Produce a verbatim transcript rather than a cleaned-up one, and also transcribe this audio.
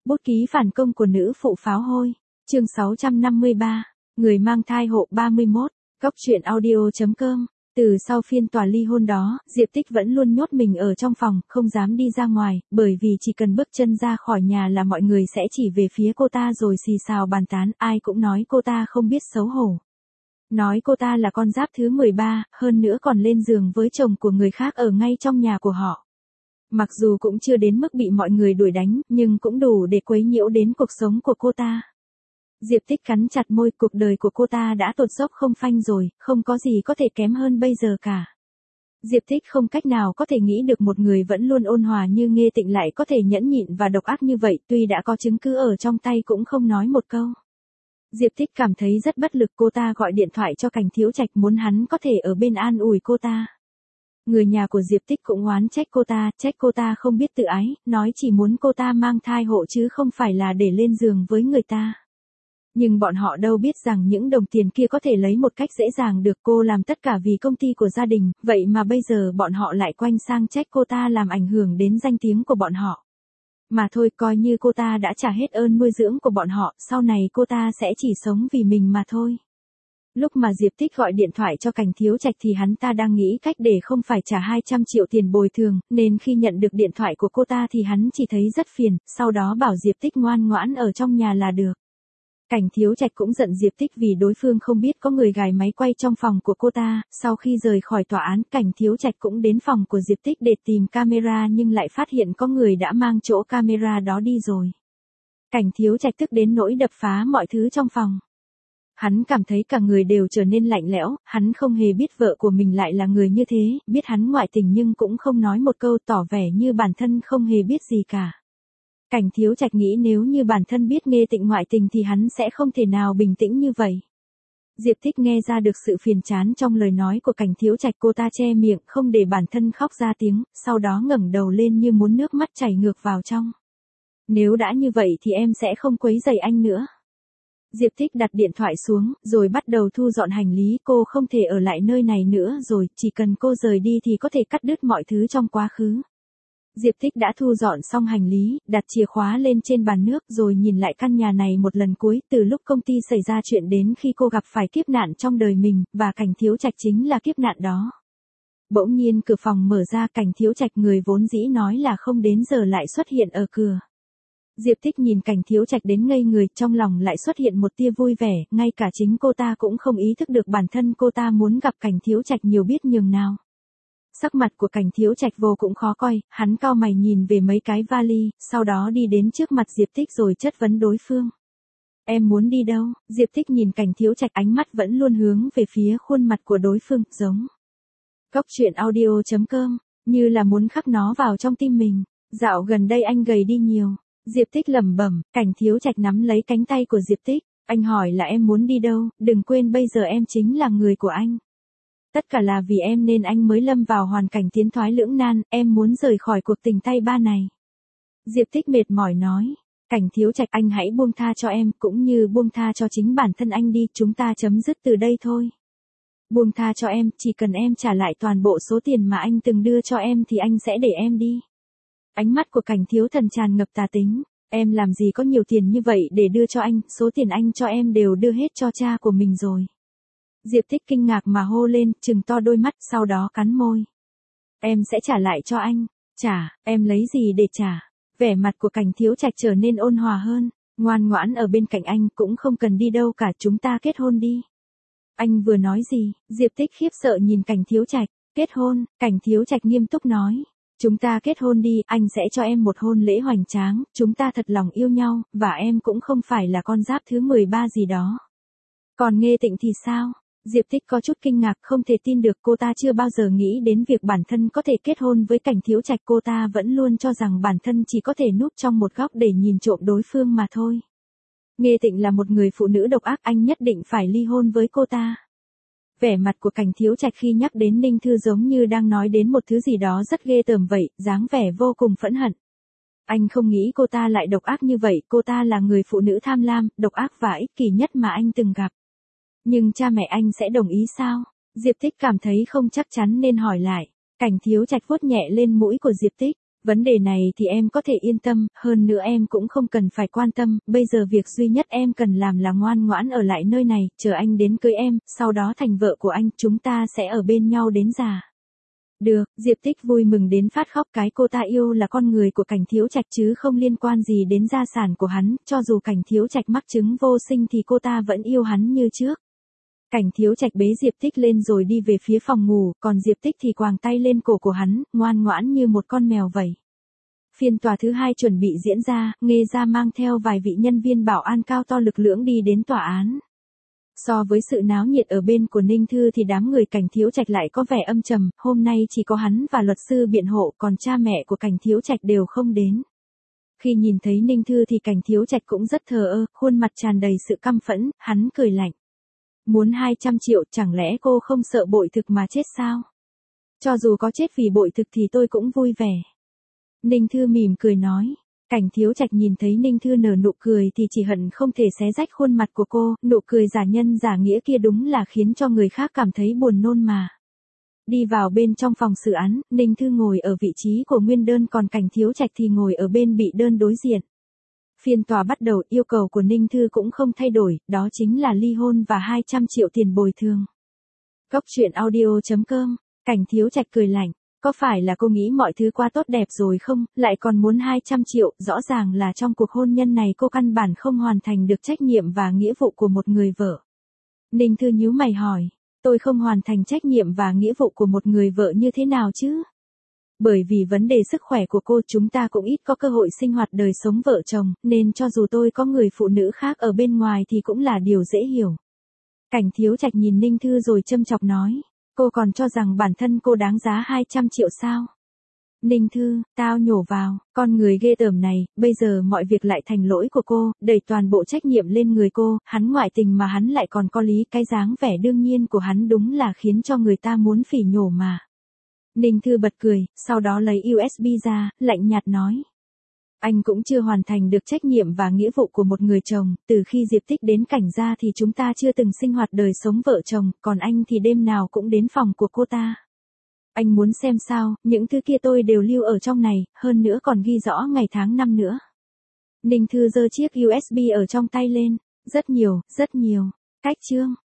Bút ký phản công của nữ phụ pháo hôi. Chương sáu trăm năm mươi ba. Người mang thai hộ ba mươi mốt. Góc truyện audio chấm com. Từ sau phiên tòa ly hôn đó, Diệp Tích vẫn luôn nhốt mình ở trong phòng, không dám đi ra ngoài, bởi vì chỉ cần bước chân ra khỏi nhà là mọi người sẽ chỉ về phía cô ta rồi xì xào bàn tán, ai cũng nói cô ta không biết xấu hổ. Nói cô ta là con giáp thứ mười ba, hơn nữa còn lên giường với chồng của người khác ở ngay trong nhà của họ. Mặc dù cũng chưa đến mức bị mọi người đuổi đánh, nhưng cũng đủ để quấy nhiễu đến cuộc sống của cô ta. Diệp Tích cắn chặt môi, cuộc đời của cô ta đã tụt dốc không phanh rồi, không có gì có thể kém hơn bây giờ cả. Diệp Tích không cách nào có thể nghĩ được một người vẫn luôn ôn hòa như Nghê Tịnh lại có thể nhẫn nhịn và độc ác như vậy, tuy đã có chứng cứ ở trong tay cũng không nói một câu. Diệp Tích cảm thấy rất bất lực, cô ta gọi điện thoại cho Cảnh Thiếu Trạch muốn hắn có thể ở bên an ủi cô ta. Người nhà của Diệp Tích cũng oán trách cô ta, trách cô ta không biết tự ái, nói chỉ muốn cô ta mang thai hộ chứ không phải là để lên giường với người ta. Nhưng bọn họ đâu biết rằng những đồng tiền kia có thể lấy một cách dễ dàng được, cô làm tất cả vì công ty của gia đình, vậy mà bây giờ bọn họ lại quanh sang trách cô ta làm ảnh hưởng đến danh tiếng của bọn họ. Mà thôi, coi như cô ta đã trả hết ơn nuôi dưỡng của bọn họ, sau này cô ta sẽ chỉ sống vì mình mà thôi. Lúc mà Diệp Tích gọi điện thoại cho Cảnh Thiếu Trạch thì hắn ta đang nghĩ cách để không phải trả hai trăm triệu tiền bồi thường, nên khi nhận được điện thoại của cô ta thì hắn chỉ thấy rất phiền, sau đó bảo Diệp Tích ngoan ngoãn ở trong nhà là được. Cảnh Thiếu Trạch cũng giận Diệp Tích vì đối phương không biết có người gài máy quay trong phòng của cô ta, sau khi rời khỏi tòa án, Cảnh Thiếu Trạch cũng đến phòng của Diệp Tích để tìm camera nhưng lại phát hiện có người đã mang chỗ camera đó đi rồi. Cảnh Thiếu Trạch tức đến nỗi đập phá mọi thứ trong phòng. Hắn cảm thấy cả người đều trở nên lạnh lẽo, hắn không hề biết vợ của mình lại là người như thế, biết hắn ngoại tình nhưng cũng không nói một câu, tỏ vẻ như bản thân không hề biết gì cả. Cảnh Thiếu Trạch nghĩ nếu như bản thân biết Nghê Tịnh ngoại tình thì hắn sẽ không thể nào bình tĩnh như vậy. Diệp Tích nghe ra được sự phiền chán trong lời nói của Cảnh Thiếu Trạch, cô ta che miệng không để bản thân khóc ra tiếng, sau đó ngẩng đầu lên như muốn nước mắt chảy ngược vào trong. Nếu đã như vậy thì em sẽ không quấy rầy anh nữa. Diệp Tích đặt điện thoại xuống, rồi bắt đầu thu dọn hành lý, cô không thể ở lại nơi này nữa rồi, chỉ cần cô rời đi thì có thể cắt đứt mọi thứ trong quá khứ. Diệp Tích đã thu dọn xong hành lý, đặt chìa khóa lên trên bàn nước rồi nhìn lại căn nhà này một lần cuối, từ lúc công ty xảy ra chuyện đến khi cô gặp phải kiếp nạn trong đời mình, và Cảnh Thiếu Trạch chính là kiếp nạn đó. Bỗng nhiên cửa phòng mở ra, Cảnh Thiếu Trạch người vốn dĩ nói là không đến giờ lại xuất hiện ở cửa. Diệp Tích nhìn Cảnh Thiếu Trạch đến ngây người, trong lòng lại xuất hiện một tia vui vẻ, ngay cả chính cô ta cũng không ý thức được bản thân cô ta muốn gặp Cảnh Thiếu Trạch nhiều biết nhường nào. Sắc mặt của Cảnh Thiếu Trạch vô cũng khó coi, hắn cau mày nhìn về mấy cái vali, sau đó đi đến trước mặt Diệp Tích rồi chất vấn đối phương. Em muốn đi đâu? Diệp Tích nhìn Cảnh Thiếu Trạch, ánh mắt vẫn luôn hướng về phía khuôn mặt của đối phương, giống. Góc truyện audio chấm com, như là muốn khắc nó vào trong tim mình. Dạo gần đây anh gầy đi nhiều. Diệp Tích lẩm bẩm. Cảnh Thiếu Trạch nắm lấy cánh tay của Diệp Tích. Anh hỏi là em muốn đi đâu, đừng quên bây giờ em chính là người của anh. Tất cả là vì em nên anh mới lâm vào hoàn cảnh tiến thoái lưỡng nan, em muốn rời khỏi cuộc tình tay ba này. Diệp Tích mệt mỏi nói. Cảnh Thiếu Trạch, anh hãy buông tha cho em, cũng như buông tha cho chính bản thân anh đi, chúng ta chấm dứt từ đây thôi. Buông tha cho em, chỉ cần em trả lại toàn bộ số tiền mà anh từng đưa cho em thì anh sẽ để em đi. Ánh mắt của Cảnh Thiếu Thần tràn ngập tà tính. Em làm gì có nhiều tiền như vậy để đưa cho anh, số tiền anh cho em đều đưa hết cho cha của mình rồi. Diệp Tích kinh ngạc mà hô lên, trừng to đôi mắt, sau đó cắn môi. Em sẽ trả lại cho anh. Trả, em lấy gì để trả? Vẻ mặt của Cảnh Thiếu Trạch trở nên ôn hòa hơn, ngoan ngoãn ở bên cạnh anh, cũng không cần đi đâu cả, chúng ta kết hôn đi. Anh vừa nói gì? Diệp Tích khiếp sợ nhìn Cảnh Thiếu Trạch. Kết hôn? Cảnh Thiếu Trạch nghiêm túc nói. Chúng ta kết hôn đi, anh sẽ cho em một hôn lễ hoành tráng, chúng ta thật lòng yêu nhau, và em cũng không phải là con giáp thứ mười ba gì đó. Còn Nghê Tịnh thì sao? Diệp Tích có chút kinh ngạc, không thể tin được, cô ta chưa bao giờ nghĩ đến việc bản thân có thể kết hôn với Cảnh Thiếu Trạch, cô ta vẫn luôn cho rằng bản thân chỉ có thể núp trong một góc để nhìn trộm đối phương mà thôi. Nghê Tịnh là một người phụ nữ độc ác, anh nhất định phải ly hôn với cô ta. Vẻ mặt của Cảnh Thiếu Trạch khi nhắc đến Ninh Thư giống như đang nói đến một thứ gì đó rất ghê tởm vậy, dáng vẻ vô cùng phẫn hận. Anh không nghĩ cô ta lại độc ác như vậy, cô ta là người phụ nữ tham lam, độc ác và ích kỷ nhất mà anh từng gặp. Nhưng cha mẹ anh sẽ đồng ý sao? Diệp Tích cảm thấy không chắc chắn nên hỏi lại. Cảnh Thiếu Trạch vuốt nhẹ lên mũi của Diệp Tích. Vấn đề này thì em có thể yên tâm, hơn nữa em cũng không cần phải quan tâm, bây giờ việc duy nhất em cần làm là ngoan ngoãn ở lại nơi này, chờ anh đến cưới em, sau đó thành vợ của anh, chúng ta sẽ ở bên nhau đến già. Được, Diệp Tích vui mừng đến phát khóc, cái cô ta yêu là con người của Cảnh Thiếu Trạch chứ không liên quan gì đến gia sản của hắn, cho dù Cảnh Thiếu Trạch mắc chứng vô sinh thì cô ta vẫn yêu hắn như trước. Cảnh Thiếu Trạch bế Diệp Tích lên rồi đi về phía phòng ngủ, còn Diệp Tích thì quàng tay lên cổ của hắn, ngoan ngoãn như một con mèo vậy. Phiên tòa thứ hai chuẩn bị diễn ra, Nghê Gia mang theo vài vị nhân viên bảo an cao to lực lưỡng đi đến tòa án. So với sự náo nhiệt ở bên của Ninh Thư thì đám người Cảnh Thiếu Trạch lại có vẻ âm trầm, hôm nay chỉ có hắn và luật sư biện hộ, còn cha mẹ của Cảnh Thiếu Trạch đều không đến. Khi nhìn thấy Ninh Thư thì Cảnh Thiếu Trạch cũng rất thờ ơ, khuôn mặt tràn đầy sự căm phẫn, hắn cười lạnh. Muốn hai trăm triệu, chẳng lẽ cô không sợ bội thực mà chết sao? Cho dù có chết vì bội thực thì tôi cũng vui vẻ. Ninh Thư mỉm cười nói. Cảnh Thiếu Trạch nhìn thấy Ninh Thư nở nụ cười thì chỉ hận không thể xé rách khuôn mặt của cô, nụ cười giả nhân giả nghĩa kia đúng là khiến cho người khác cảm thấy buồn nôn mà. Đi vào bên trong phòng xử án, Ninh Thư ngồi ở vị trí của nguyên đơn còn Cảnh Thiếu Trạch thì ngồi ở bên bị đơn đối diện. Phiên tòa bắt đầu, yêu cầu của Ninh Thư cũng không thay đổi, đó chính là ly hôn và hai trăm triệu tiền bồi thường. Góc truyện audio chấm com, Cảnh Thiếu Trạch cười lạnh. Có phải là cô nghĩ mọi thứ quá tốt đẹp rồi không, lại còn muốn hai trăm triệu, rõ ràng là trong cuộc hôn nhân này cô căn bản không hoàn thành được trách nhiệm và nghĩa vụ của một người vợ. Ninh Thư nhíu mày hỏi, tôi không hoàn thành trách nhiệm và nghĩa vụ của một người vợ như thế nào chứ? Bởi vì vấn đề sức khỏe của cô chúng ta cũng ít có cơ hội sinh hoạt đời sống vợ chồng, nên cho dù tôi có người phụ nữ khác ở bên ngoài thì cũng là điều dễ hiểu. Cảnh Thiếu Trạch nhìn Ninh Thư rồi châm chọc nói. Cô còn cho rằng bản thân cô đáng giá hai trăm triệu sao? Ninh Thư, tao nhổ vào, con người ghê tởm này, bây giờ mọi việc lại thành lỗi của cô, đẩy toàn bộ trách nhiệm lên người cô, hắn ngoại tình mà hắn lại còn có lý, cái dáng vẻ đương nhiên của hắn đúng là khiến cho người ta muốn phỉ nhổ mà. Ninh Thư bật cười, sau đó lấy u ét bê ra, lạnh nhạt nói. Anh cũng chưa hoàn thành được trách nhiệm và nghĩa vụ của một người chồng, từ khi Diệp Tích đến Cảnh gia thì chúng ta chưa từng sinh hoạt đời sống vợ chồng, còn anh thì đêm nào cũng đến phòng của cô ta. Anh muốn xem sao, những thứ kia tôi đều lưu ở trong này, hơn nữa còn ghi rõ ngày tháng năm nữa. Ninh Thư giơ chiếc u ét bê ở trong tay lên, rất nhiều, rất nhiều, cách chương.